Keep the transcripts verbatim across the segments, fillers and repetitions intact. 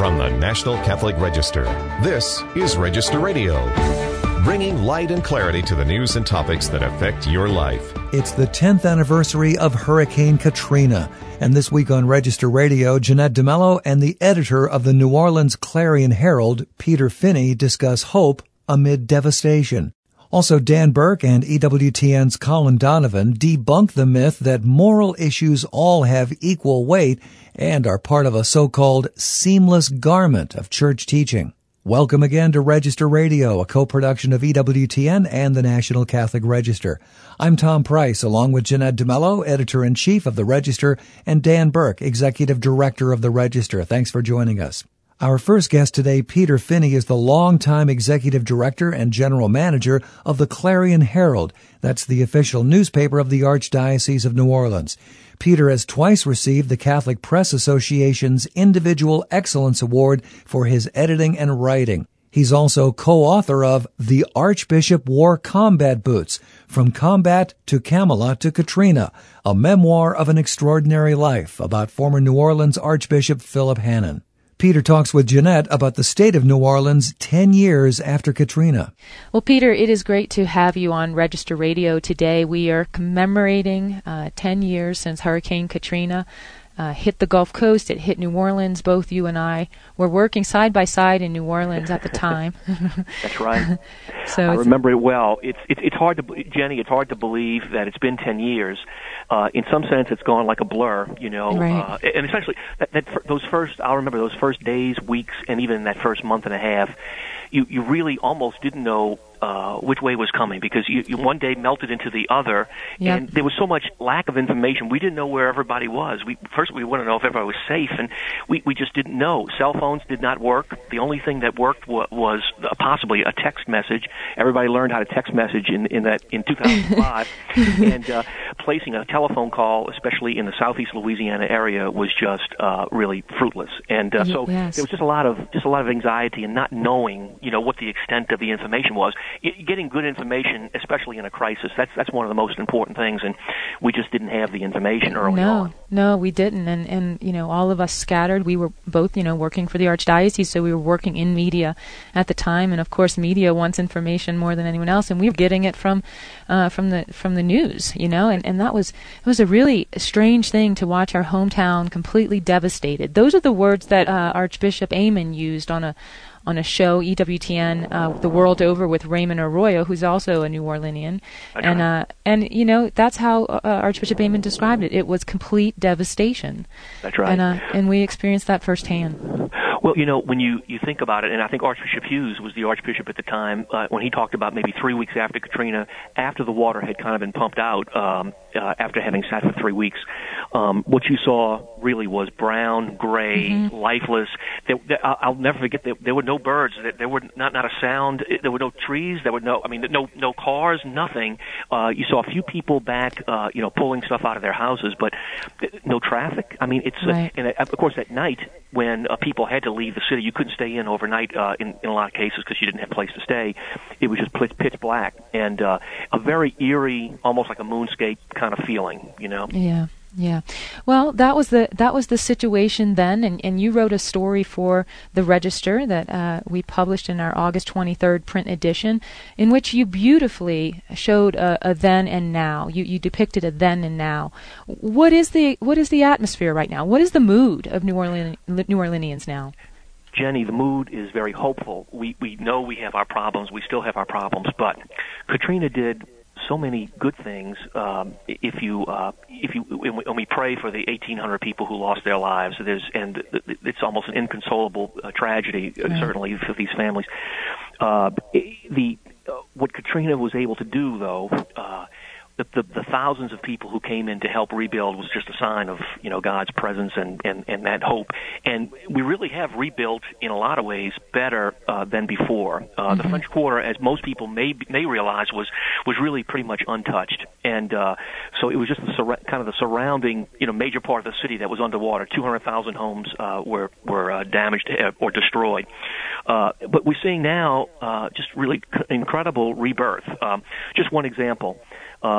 From the National Catholic Register, this is Register Radio, bringing light and clarity to the news and topics that affect your life. It's the tenth anniversary of Hurricane Katrina, and this week on Register Radio, Jeanette DeMello and the editor of the New Orleans Clarion Herald, Peter Finney, discuss hope amid devastation. Also, Dan Burke and E W T N's Colin Donovan debunk the myth that moral issues all have equal weight and are part of a so-called seamless garment of church teaching. Welcome again to Register Radio, a co-production of E W T N and the National Catholic Register. I'm Tom Price, along with Jeanette DeMello, editor-in-chief of the Register, and Dan Burke, executive director of the Register. Thanks for joining us. Our first guest today, Peter Finney, is the longtime executive director and general manager of the Clarion Herald. That's the official newspaper of the Archdiocese of New Orleans. Peter has twice received the Catholic Press Association's Individual Excellence Award for his editing and writing. He's also co-author of The Archbishop Wore Combat Boots, From Combat to Camelot to Katrina, a memoir of an extraordinary life about former New Orleans Archbishop Philip Hannon. Peter talks with Jeanette about the state of New Orleans ten years after Katrina. Well, Peter, it is great to have you on Register Radio today. We are commemorating uh, ten years since Hurricane Katrina uh, hit the Gulf Coast. It hit New Orleans. Both you and I were working side by side in New Orleans at the time. That's right. So I remember it well. It's, it's it's hard to, Jenny, it's hard to believe that it's been ten years. Uh, in some sense, it's gone like a blur, you know, right. uh, and especially that, that those first, I'll remember those first days, weeks, and even that first month and a half, you, you really almost didn't know uh, which way was coming because you, you one day melted into the other, yep. and there was so much lack of information. We didn't know where everybody was. We First, we wanted to know if everybody was safe, and we, we just didn't know. Cell phones did not work. The only thing that worked wa- was uh, possibly a text message. Everybody learned how to text message in, in that in two thousand five, and uh, placing a telephone call, especially in the southeast Louisiana area, was just uh, really fruitless. And uh, so yes. there was just a lot of just a lot of anxiety and not knowing, you know, what the extent of the information was. Getting good information, especially in a crisis, that's that's one of the most important things. And we just didn't have the information early no, on. No, we didn't. And and you know, all of us scattered. We were both, you know, working for the Archdiocese, so we were working in media at the time. And of course, media wants information more than anyone else, and we were getting it from uh, from the from the news, you know. And, and that was it was a really strange thing to watch our hometown completely devastated. Those are the words that uh, Archbishop Amen used on a on a show, E W T N, uh, The World Over, with Raymond Arroyo, who's also a New Orleanian. That's and, right. uh, and you know, that's how uh, Archbishop Amen described it. It was complete devastation. That's right. And, uh, and we experienced that firsthand. Well, you know, when you, you think about it, and I think Archbishop Hughes was the Archbishop at the time, uh, when he talked about maybe three weeks after Katrina, after the water had kind of been pumped out, um, uh, after having sat for three weeks, um, what you saw really was brown, gray, mm-hmm. lifeless. There, there, I'll never forget, there, there were no birds, there, there were not, not a sound, there were no trees, there were no, I mean, no, no cars, nothing. Uh, you saw a few people back, uh, you know, pulling stuff out of their houses, but no traffic. I mean, it's, right. uh, and of course at night, when uh, people had to leave the city, you couldn't stay in overnight uh, in, in a lot of cases because you didn't have a place to stay. It was just pitch black and uh, a very eerie, almost like a moonscape kind of feeling, you know? Yeah. Yeah. Well, that was the that was the situation then, and, and you wrote a story for the Register that uh, we published in our August twenty-third print edition, in which you beautifully showed a, a then and now. You you depicted a then and now. What is the what is the atmosphere right now? What is the mood of New Orleans New Orleanians now? Jenny, the mood is very hopeful. We we know we have our problems. We still have our problems, but Katrina did so many good things. Um, if you, uh, if you, when we, when we pray for the eighteen hundred people who lost their lives, there's, and it's almost an inconsolable uh, tragedy, uh, right. certainly for these families. Uh, the uh, what Katrina was able to do, though, uh, the, the, the thousands of people who came in to help rebuild was just a sign of, you know, God's presence and, and, and that hope. And we really have rebuilt in a lot of ways better uh, than before. Uh, mm-hmm. The French Quarter, as most people may may realize, was was really pretty much untouched. And uh, so it was just the sur- kind of the surrounding, you know, major part of the city that was underwater. two hundred thousand homes uh, were were uh, damaged or destroyed. Uh, but we're seeing now uh, just really c- incredible rebirth. Um, just one example. Uh,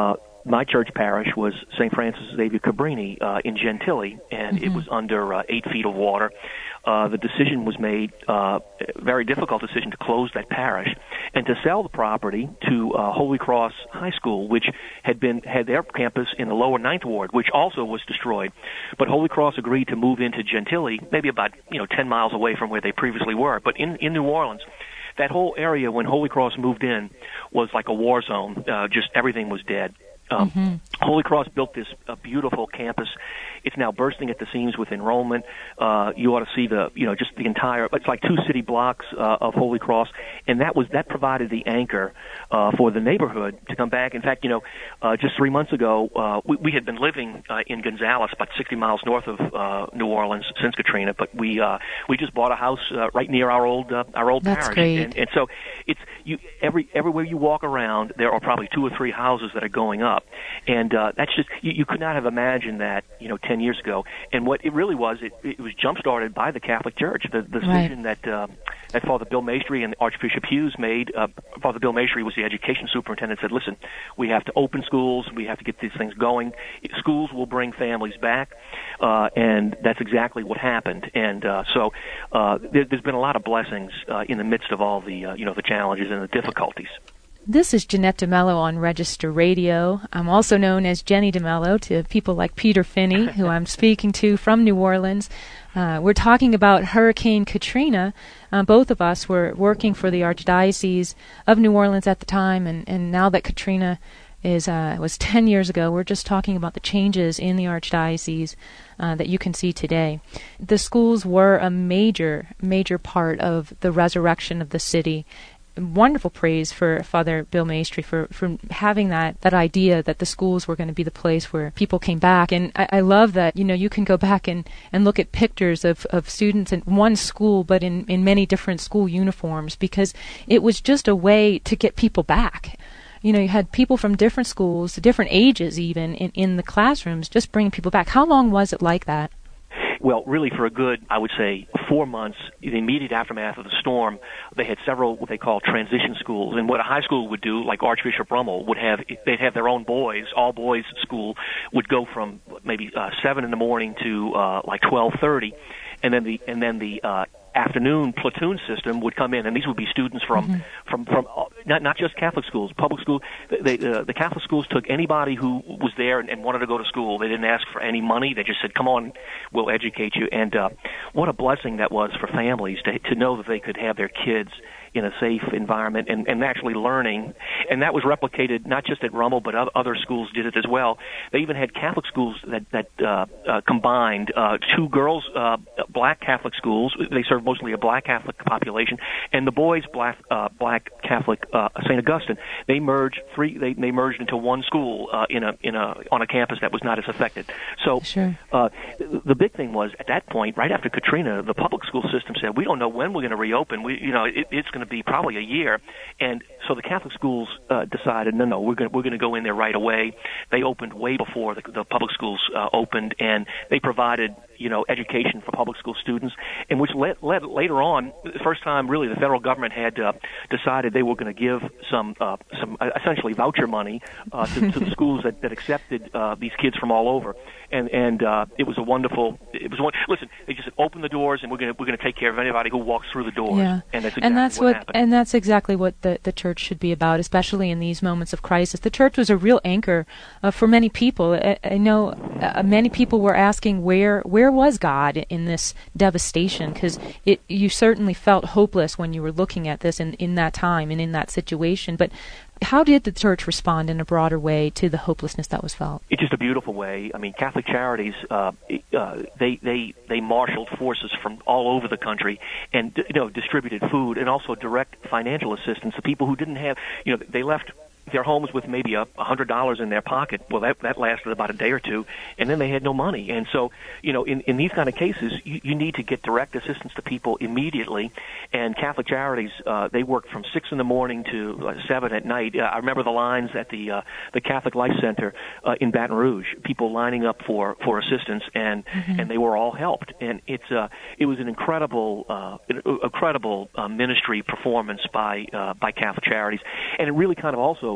my church parish was Saint Francis Xavier Cabrini uh, in Gentilly, and mm-hmm. it was under uh, eight feet of water. Uh, the decision was made, uh, a very difficult decision, to close that parish and to sell the property to uh, Holy Cross High School, which had been had their campus in the lower Ninth Ward, which also was destroyed. But Holy Cross agreed to move into Gentilly, maybe about you know ten miles away from where they previously were. But in in New Orleans, that whole area when Holy Cross moved in was like a war zone. Uh, just everything was dead. Um, mm-hmm. Holy Cross built this uh, beautiful campus. It's now bursting at the seams with enrollment. Uh, you ought to see the, you know, just the entire, it's like two city blocks uh, of Holy Cross, and that was, that provided the anchor uh, for the neighborhood to come back. In fact, you know, uh, just three months ago, uh, we, we had been living uh, in Gonzales, about sixty miles north of uh, New Orleans since Katrina, but we uh, we just bought a house uh, right near our old uh, our old That's parish. Great. And, and so it's, you, every, everywhere you walk around, there are probably two or three houses that are going up. And uh, that's just, you, you could not have imagined that, you know, ten years ago. And what it really was, it, it was jump-started by the Catholic Church. The, the decision right. that uh, that Father Bill Maestri and Archbishop Hughes made, uh, Father Bill Maestri was the education superintendent, said, listen, we have to open schools, we have to get these things going. Schools will bring families back, uh, and that's exactly what happened. And uh, so uh, there, there's been a lot of blessings uh, in the midst of all the, uh, you know, the challenges and the difficulties. This is Jeanette DeMello on Register Radio. I'm also known as Jenny DeMello to people like Peter Finney, who I'm speaking to from New Orleans. Uh, we're talking about Hurricane Katrina. Uh, both of us were working for the Archdiocese of New Orleans at the time, and, and now that Katrina is uh, was ten years ago, we're just talking about the changes in the Archdiocese uh, that you can see today. The schools were a major, major part of the resurrection of the city. Wonderful praise for Father Bill Maestri for, for having that, that idea that the schools were going to be the place where people came back. And I, I love that, you know, you can go back and, and look at pictures of, of students in one school, but in, in many different school uniforms, because it was just a way to get people back. You know, you had people from different schools, different ages even, in, in the classrooms, just bringing people back. How long was it like that? Well, really, for a good, I would say, four months, in the immediate aftermath of the storm, they had several what they call transition schools. And what a high school would do, like Archbishop Rummel, would have, they'd have their own boys, all boys school, would go from maybe uh, seven in the morning to uh, like twelve thirty, and then the and then the uh, afternoon platoon system would come in, and these would be students from mm-hmm. from from uh, not not just Catholic schools, public schools. They, uh, the Catholic schools took anybody who was there and, and wanted to go to school. They didn't ask for any money. They just said, "Come on, we'll educate you." And uh, what a blessing that was for families to to know that they could have their kids in a safe environment and, and actually learning. And that was replicated not just at Rummel, but other schools did it as well. They even had Catholic schools that, that uh, uh, combined uh, two girls, uh, black Catholic schools. They served mostly a black Catholic population, and the boys, black, uh, black Catholic uh, Saint Augustine. They merged three. They, they merged into one school uh, in a in a on a campus that was not as affected. So sure. uh, the big thing was at that point, right after Katrina, the public school system said, "We don't know when we're going to reopen. We, you know, it, it's going to be probably a year." And so the Catholic schools uh, decided, no, no, we're going we're going to go in there right away. They opened way before the, the public schools uh, opened, and they provided, you know, education for public school students, and which led, led later on, the first time really the federal government had uh, decided they were going to give some uh, some uh, essentially voucher money uh, to, to the schools that, that accepted uh, these kids from all over, and and uh, it was a wonderful. It was one. Listen, they just said, open the doors, and we're going to we're going to take care of anybody who walks through the doors. Yeah. And that's exactly and that's what, what happened. And that's exactly what the the church should be about, especially in these moments of crisis. The church was a real anchor uh, for many people. I, I know uh, many people were asking where where was God in this devastation, because it you certainly felt hopeless when you were looking at this in, in that time and in that situation. But how did the church respond in a broader way to the hopelessness that was felt? It's just a beautiful way. I mean, Catholic Charities, uh, uh, they they they marshaled forces from all over the country and, you know, distributed food and also direct financial assistance to people who didn't have, you know, they left their homes with maybe a hundred dollars in their pocket. Well, that that lasted about a day or two, and then they had no money. And so, you know, in, in these kind of cases, you, you need to get direct assistance to people immediately. And Catholic Charities, uh, they worked from six in the morning to uh, seven at night. Uh, I remember the lines at the uh, the Catholic Life Center uh, in Baton Rouge, people lining up for, for assistance, and mm-hmm. and they were all helped. And it's uh, it was an incredible uh, incredible uh, ministry performance by uh, by Catholic Charities, and it really kind of also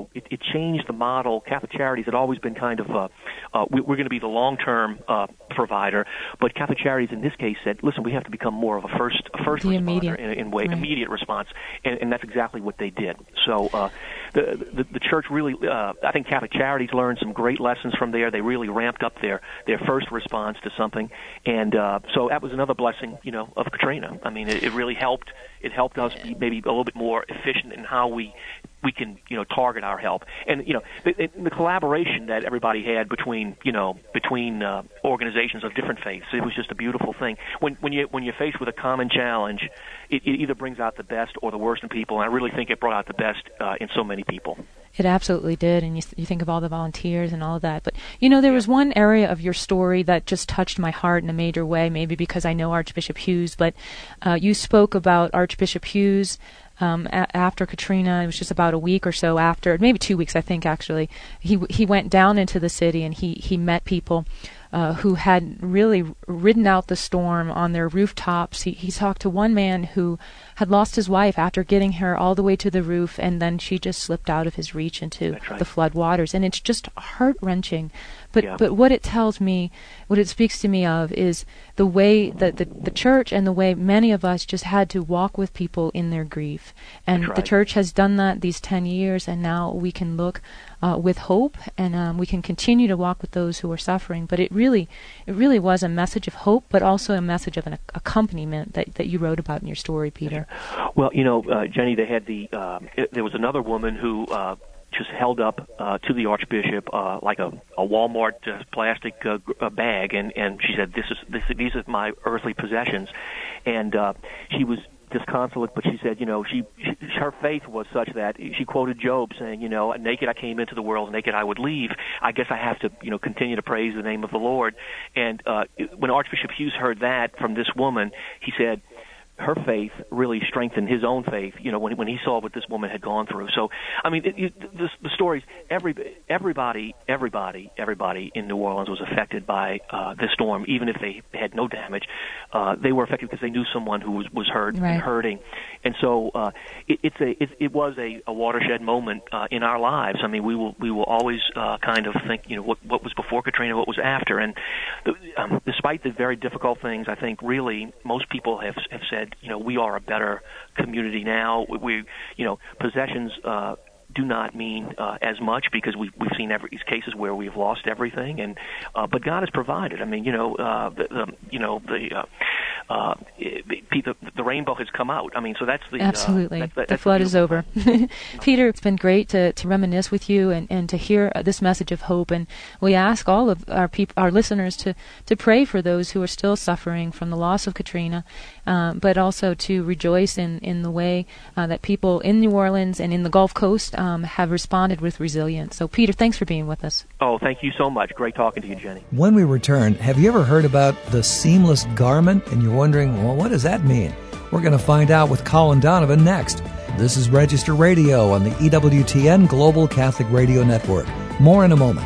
know, it, it changed the model. Catholic Charities had always been kind of, uh, uh, we, we're going to be the long-term uh, provider, but Catholic Charities in this case said, listen, we have to become more of a first, a first the responder immediate, in, in way, right. immediate response, and, and that's exactly what they did. So uh, the, the the church really, uh, I think Catholic Charities learned some great lessons from there. They really ramped up their their first response to something, and uh, so that was another blessing, you know, of Katrina. I mean, it, it really helped. It helped us be maybe a little bit more efficient in how we we can, you know, target our help. And, you know, the, the collaboration that everybody had between, you know, between uh, organizations of different faiths, it was just a beautiful thing. When when you when you're faced with a common challenge, it, it either brings out the best or the worst in people, and I really think it brought out the best uh, in so many people. It absolutely did, and you, you think of all the volunteers and all of that. But, you know, there was one area of your story that just touched my heart in a major way, maybe because I know Archbishop Hughes, but uh, you spoke about Archbishop Hughes um, a- after Katrina. It was just about a week or so after, maybe two weeks, I think, actually. He he went down into the city, and he, he met people Uh, who had really ridden out the storm on their rooftops. He, he talked to one man who had lost his wife after getting her all the way to the roof, and then she just slipped out of his reach into right. the flood waters. And it's just heart-wrenching. But yeah. but what it tells me, what it speaks to me of, is the way that the, the church and the way many of us just had to walk with people in their grief. And right. the church has done that these ten years, and now we can look Uh, with hope, and um, we can continue to walk with those who are suffering. But it really, it really was a message of hope, but also a message of an accompaniment that, that you wrote about in your story, Peter. Well, you know, uh, Jenny, they had the. Uh, it, there was another woman who uh, just held up uh, to the Archbishop uh, like a, a Walmart uh, plastic uh, uh, bag, and, and she said, "This is this. These are my earthly possessions," and uh, she was disconsolate, but she said, you know, she, she her faith was such that she quoted Job saying, you know, naked I came into the world, naked I would leave. I guess I have to, you know, continue to praise the name of the Lord. And uh, when Archbishop Hughes heard that from this woman, he said, her faith really strengthened his own faith, you know, when when he saw what this woman had gone through. So, I mean, it, it, the, the stories, every, everybody, everybody, everybody in New Orleans was affected by uh, this storm, even if they had no damage. Uh, they were affected because they knew someone who was, was hurt right. and hurting. And so uh, it, it's a, it, it was a, a watershed moment uh, in our lives. I mean, we will we will always uh, kind of think, you know, what, what was before Katrina, what was after. And the, um, despite the very difficult things, I think really most people have have said, you know, we are a better community now. We, we you know, possessions uh, do not mean uh, as much because we, we've seen every, these cases where we've lost everything, and uh, but God has provided. I mean, you know, uh, the, the you know the. Uh, Uh, the, the rainbow has come out. I mean, so that's the absolutely. Uh, that, that, the that's flood the is over. Peter, it's been great to, to reminisce with you and, and to hear this message of hope. And we ask all of our peop- our listeners to, to pray for those who are still suffering from the loss of Katrina, um, but also to rejoice in in the way uh, that people in New Orleans and in the Gulf Coast um, have responded with resilience. So, Peter, thanks for being with us. Oh, thank you so much. Great talking to you, Jenny. When we return, have you ever heard about the seamless garment? And you're wondering, well, what does that mean? We're going to find out with Colin Donovan next. This is Register Radio on the E W T N Global Catholic Radio Network. More in a moment.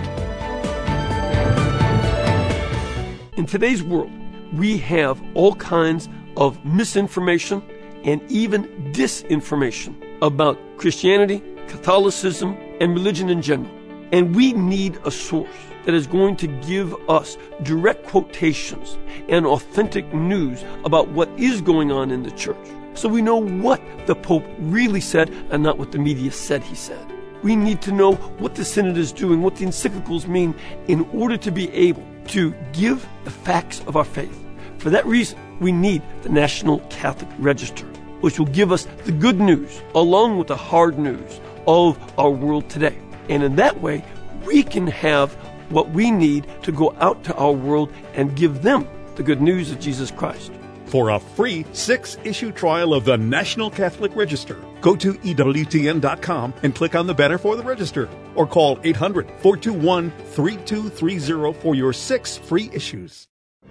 In today's world, we have all kinds of misinformation and even disinformation about Christianity, Catholicism, and religion in general. And we need a source that is going to give us direct quotations and authentic news about what is going on in the church, so we know what the Pope really said and not what the media said he said. We need to know what the Synod is doing, what the encyclicals mean, in order to be able to give the facts of our faith. For that reason, we need the National Catholic Register, which will give us the good news along with the hard news of our world today. And in that way, we can have what we need to go out to our world and give them the good news of Jesus Christ. For a free six-issue trial of the National Catholic Register, go to E W T N dot com and click on the banner for the register, or call eight hundred, four two one, three two three zero for your six free issues.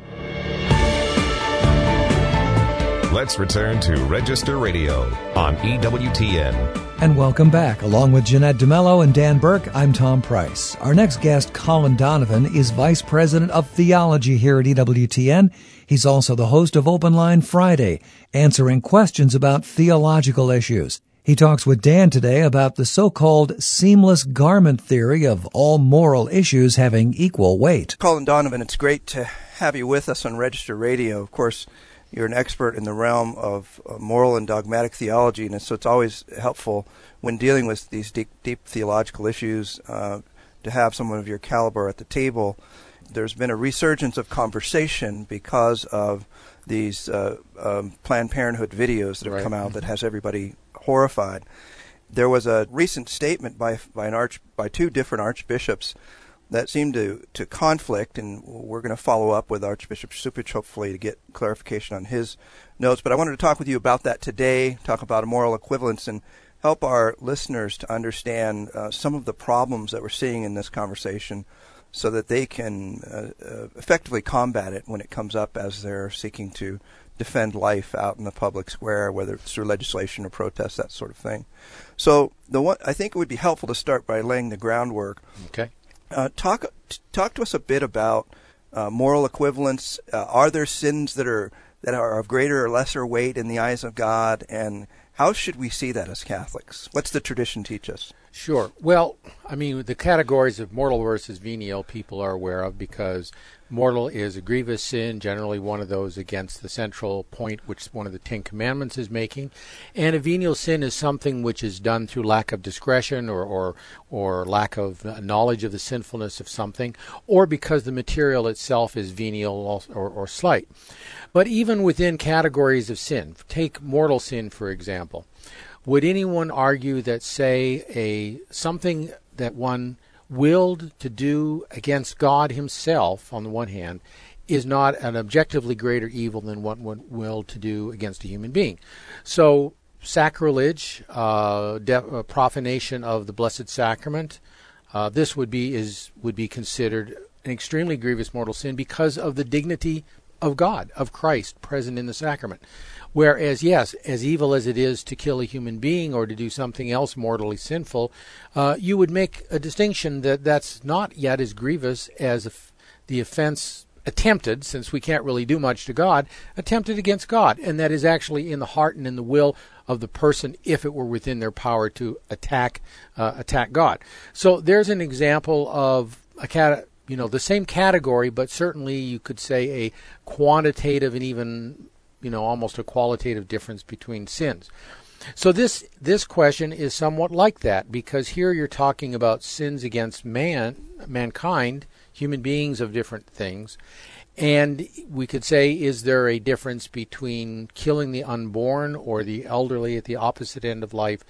Let's return to Register Radio on E W T N. And welcome back. Along with Jeanette DeMello and Dan Burke, I'm Tom Price. Our next guest, Colin Donovan, is Vice President of Theology here at E W T N. He's also the host of Open Line Friday, answering questions about theological issues. He talks with Dan today about the so-called seamless garment theory of all moral issues having equal weight. Colin Donovan, it's great to have you with us on Register Radio. Of course, you're an expert in the realm of uh, moral and dogmatic theology, and so it's always helpful when dealing with these deep, deep theological issues uh, to have someone of your caliber at the table. There's been a resurgence of conversation because of these uh, um, Planned Parenthood videos that have right. come out that has everybody horrified. There was a recent statement by by an arch by two different archbishops that seemed to, to conflict, and we're going to follow up with Archbishop Cupich hopefully to get clarification on his notes. But I wanted to talk with you about that today, talk about a moral equivalence, and help our listeners to understand uh, some of the problems that we're seeing in this conversation so that they can uh, uh, effectively combat it when it comes up as they're seeking to defend life out in the public square, whether it's through legislation or protests, that sort of thing. So the one, I think it would be helpful to start by laying the groundwork. Okay. Uh, talk talk to us a bit about uh, moral equivalence. Uh, are there sins that are that are of greater or lesser weight in the eyes of God, and how should we see that as Catholics? What's the tradition teach us? Sure. Well, I mean, the categories of mortal versus venial people are aware of, because mortal is a grievous sin, generally one of those against the central point which one of the Ten Commandments is making. And a venial sin is something which is done through lack of discretion or, or, or lack of knowledge of the sinfulness of something, or because the material itself is venial or, or slight. But even within categories of sin, take mortal sin, for example. Would anyone argue that, say, a something that one willed to do against God himself, on the one hand, is not an objectively greater evil than what one willed to do against a human being? So sacrilege, uh, de- uh, profanation of the Blessed Sacrament, uh, this would be is would be considered an extremely grievous mortal sin because of the dignity of God, of Christ, present in the sacrament. Whereas, yes, as evil as it is to kill a human being or to do something else mortally sinful, uh, you would make a distinction that that's not yet as grievous as if the offense attempted, since we can't really do much to God, attempted against God, and that is actually in the heart and in the will of the person if it were within their power to attack uh, attack God. So there's an example of a cat. You know, the same category, but certainly you could say a quantitative and even, you know, almost a qualitative difference between sins. So this this question is somewhat like that, because here you're talking about sins against man, mankind, human beings of different things. And we could say, is there a difference between killing the unborn or the elderly at the opposite end of life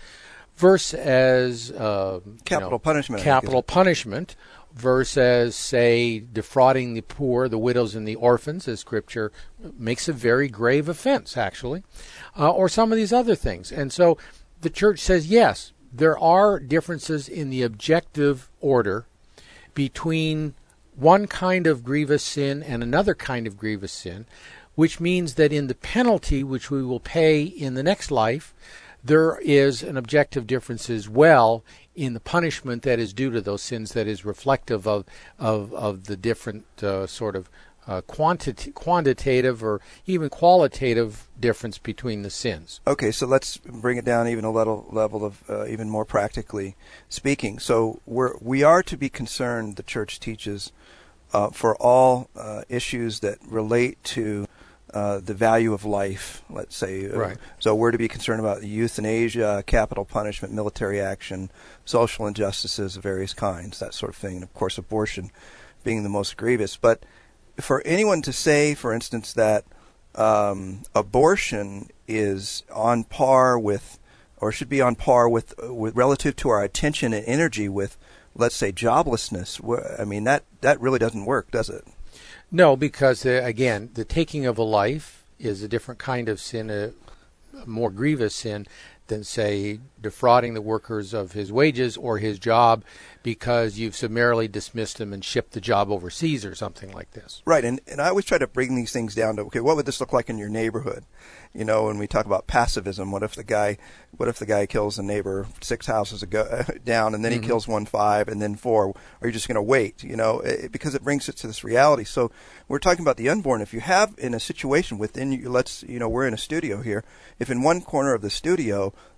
versus uh, capital you know, punishment? Capital punishment. Versus, say, defrauding the poor, the widows, and the orphans, as Scripture makes a very grave offense, actually, uh, or some of these other things. And so the Church says, yes, there are differences in the objective order between one kind of grievous sin and another kind of grievous sin, which means that in the penalty which we will pay in the next life, there is an objective difference as well in the punishment that is due to those sins, that is reflective of of, of the different uh, sort of uh, quantity, quantitative or even qualitative difference between the sins. Okay, so let's bring it down even a little level of uh, even more practically speaking. So we're we are to be concerned, the Church teaches, uh, for all uh, issues that relate to Uh, the value of life, let's say. Right. So we're to be concerned about euthanasia, capital punishment, military action, social injustices of various kinds, that sort of thing, and of course abortion being the most grievous. But for anyone to say, for instance, that um, abortion is on par with, or should be on par with, with relative to our attention and energy with, let's say, joblessness, I mean, that, that really doesn't work, does it? No, because, uh, again, the taking of a life is a different kind of sin, a, a more grievous sin than, say, defrauding the workers of his wages or his job because you've summarily dismissed him and shipped the job overseas or something like this. Right, and, and I always try to bring these things down to, okay, what would this look like in your neighborhood? You know, when we talk about passivism, what if the guy, what if the guy kills the neighbor six houses ago, down, and then he mm-hmm. kills one five, and then four? Are you just going to wait? You know, it, because it brings it to this reality. So we're talking about the unborn. If you have in a situation within, let's, you know, we're in a studio here. If in one corner of the studio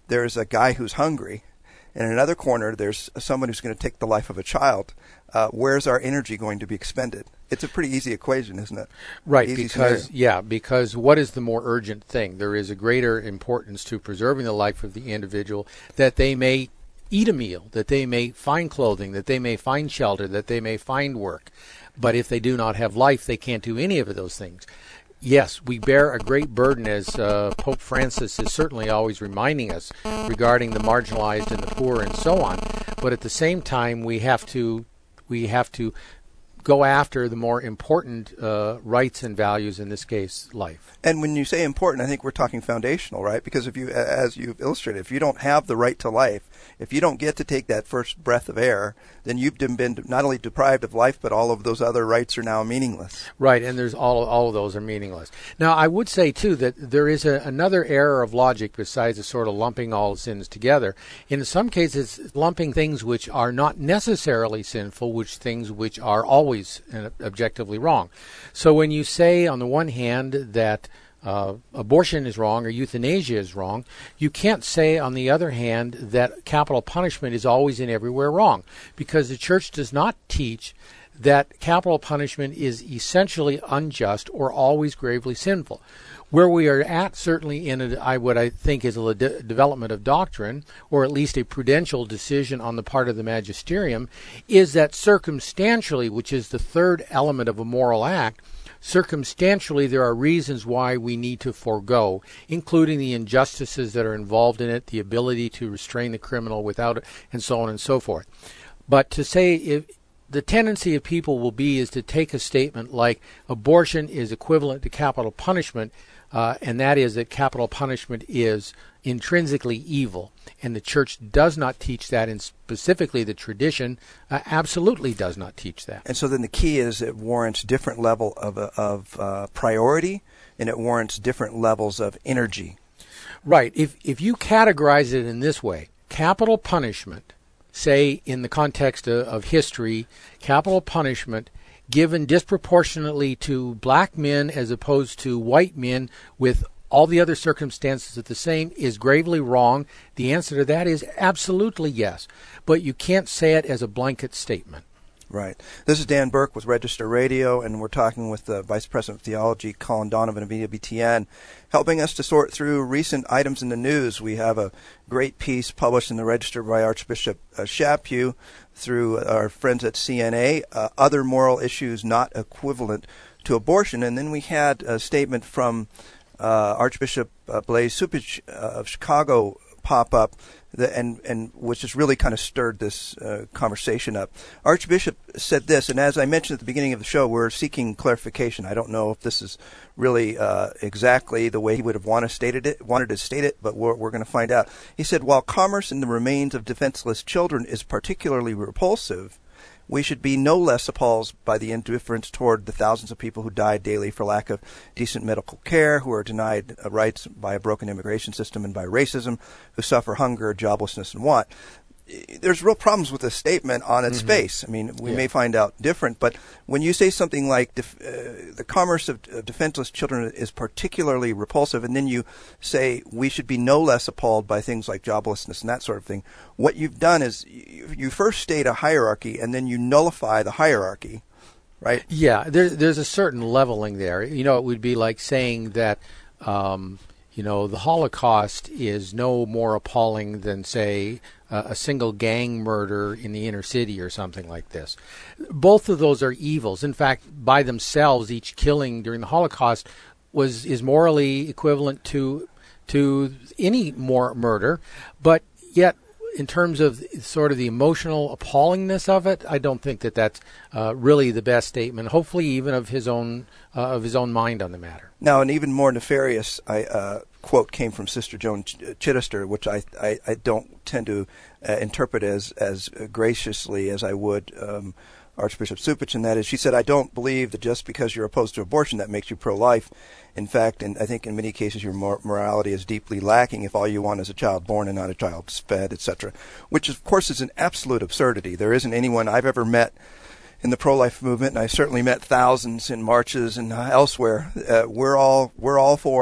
there's a guy who's hungry, and in another corner there's someone who's going to take the life of a child, uh, where's our energy going to be expended? It's a pretty easy equation, isn't it? Right, easy because, scenario. yeah, because what is the more urgent thing? There is a greater importance to preserving the life of the individual, that they may eat a meal, that they may find clothing, that they may find shelter, that they may find work. But if they do not have life, they can't do any of those things. Yes, we bear a great burden, as uh, Pope Francis is certainly always reminding us, regarding the marginalized and the poor and so on. But at the same time, we have to we have to go after the more important uh, rights and values, in this case, life. And when you say important, I think we're talking foundational, right? Because if you, as you've illustrated, if you don't have the right to life, if you don't get to take that first breath of air, then you've been not only deprived of life, but all of those other rights are now meaningless. Right, and there's all all of those are meaningless. Now, I would say, too, that there is a, another error of logic besides the sort of lumping all sins together. In some cases, lumping things which are not necessarily sinful, which things which are always and objectively wrong. So when you say, on the one hand, that uh, abortion is wrong or euthanasia is wrong, you can't say, on the other hand, that capital punishment is always and everywhere wrong, because the Church does not teach that capital punishment is essentially unjust or always gravely sinful. Where we are at, certainly in a, I, what I think is a de- development of doctrine, or at least a prudential decision on the part of the magisterium, is that circumstantially, which is the third element of a moral act, circumstantially there are reasons why we need to forego, including the injustices that are involved in it, the ability to restrain the criminal without it, and so on and so forth. But to say if the tendency of people will be is to take a statement like abortion is equivalent to capital punishment, uh, and that is that capital punishment is intrinsically evil. And the Church does not teach that, and specifically the tradition uh, absolutely does not teach that. And so then the key is it warrants different level of, uh, of uh, priority, and it warrants different levels of energy. Right. If if you categorize it in this way, capital punishment, say in the context of, of history, capital punishment given disproportionately to black men as opposed to white men with all the other circumstances are the same, is gravely wrong. The answer to that is absolutely yes. But you can't say it as a blanket statement. Right. This is Dan Burke with Register Radio, and we're talking with the Vice President of Theology, Colin Donovan of E W T N, helping us to sort through recent items in the news. We have a great piece published in the Register by Archbishop uh, Chaput through our friends at C N A, uh, Other Moral Issues Not Equivalent to Abortion. And then we had a statement from uh, Archbishop uh, Blaise Cupich uh, of Chicago pop up, the, and, and which has really kind of stirred this uh, conversation up. Archbishop said this, and as I mentioned at the beginning of the show, we're seeking clarification. I don't know if this is really uh, exactly the way he would have wanted, stated it, wanted to state it, but we're, we're going to find out. He said, while commerce in the remains of defenseless children is particularly repulsive, we should be no less appalled by the indifference toward the thousands of people who die daily for lack of decent medical care, who are denied rights by a broken immigration system and by racism, who suffer hunger, joblessness, and want. There's real problems with this statement on its mm-hmm. face. I mean, we yeah. may find out different, but when you say something like def- uh, the commerce of, of defenseless children is particularly repulsive, and then you say we should be no less appalled by things like joblessness and that sort of thing, what you've done is you, you first state a hierarchy, and then you nullify the hierarchy, right? Yeah, there, there's a certain leveling there. You know, it would be like saying that um, you know, the Holocaust is no more appalling than, say, uh, a single gang murder in the inner city or something like this. Both of those are evils. In fact, by themselves, each killing during the Holocaust was is morally equivalent to to any more murder, but yet, in terms of sort of the emotional appallingness of it, I don't think that that's uh, really the best statement. Hopefully, even of his own uh, of his own mind on the matter. Now, an even more nefarious I, uh, quote came from Sister Joan Ch- Chittister, which I, I, I don't tend to uh, interpret as as graciously as I would um, Archbishop Cupich, and that is, she said, "I don't believe that just because you're opposed to abortion that makes you pro-life. In fact, and I think in many cases your mor- morality is deeply lacking if all you want is a child born and not a child fed, et cetera" Which, of course, is an absolute absurdity. There isn't anyone I've ever met in the pro-life movement, and I certainly met thousands in marches and uh, elsewhere. Uh, we're all we're all for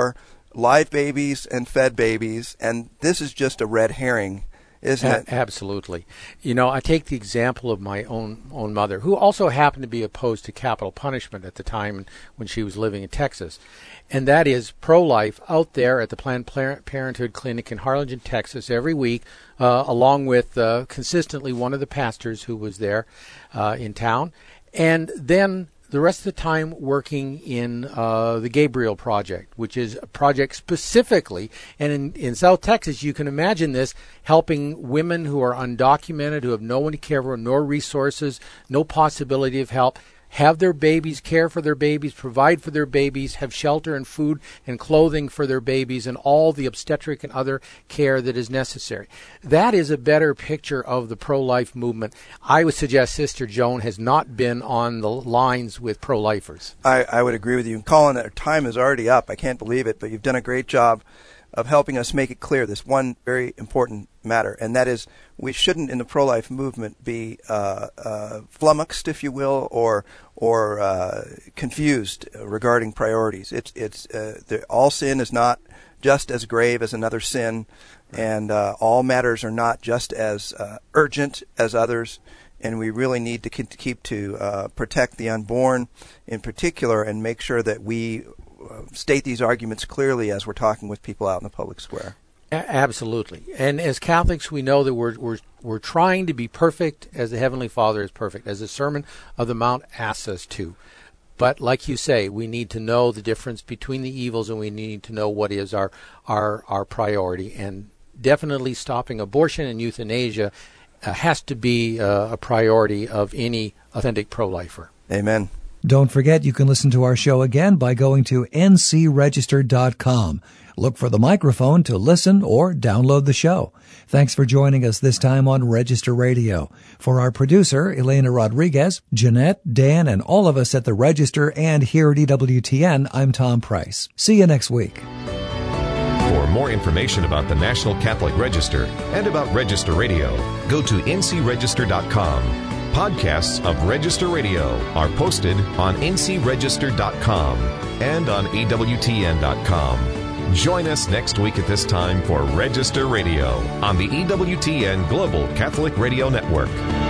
live babies and fed babies, and this is just a red herring, isn't a- it? Absolutely. You know, I take the example of my own own mother, who also happened to be opposed to capital punishment at the time when she was living in Texas, and that is pro-life out there at the Planned Parenthood Clinic in Harlingen, Texas, every week, uh, along with uh, consistently one of the pastors who was there uh, in town, and then the rest of the time working in uh, the Gabriel Project, which is a project specifically, and in, in South Texas, you can imagine this, helping women who are undocumented, who have no one to care for, no resources, no possibility of help, have their babies, care for their babies, provide for their babies, have shelter and food and clothing for their babies, and all the obstetric and other care that is necessary. That is a better picture of the pro-life movement. I would suggest Sister Joan has not been on the lines with pro-lifers. I, I would agree with you. Colin, our time is already up. I can't believe it, but you've done a great job of helping us make it clear this one very important matter, and that is we shouldn't in the pro-life movement be uh, uh, flummoxed, if you will, or or uh, confused regarding priorities. It's it's uh, the, all sin is not just as grave as another sin, and uh, all matters are not just as uh, urgent as others. And we really need to keep to uh, protect the unborn in particular, and make sure that we state these arguments clearly as we're talking with people out in the public square. A- absolutely. And as Catholics, we know that we're, we're we're trying to be perfect as the Heavenly Father is perfect, as the Sermon of the Mount asks us to. But like you say, we need to know the difference between the evils, and we need to know what is our our, our priority. And definitely stopping abortion and euthanasia uh, has to be uh, a priority of any authentic pro-lifer. Amen. Don't forget, you can listen to our show again by going to n c register dot com. Look for the microphone to listen or download the show. Thanks for joining us this time on Register Radio. For our producer, Elena Rodriguez, Jeanette, Dan, and all of us at the Register and here at E W T N, I'm Tom Price. See you next week. For more information about the National Catholic Register and about Register Radio, go to n c register dot com. Podcasts of Register Radio are posted on n c register dot com and on e w t n dot com. Join us next week at this time for Register Radio on the E W T N Global Catholic Radio Network.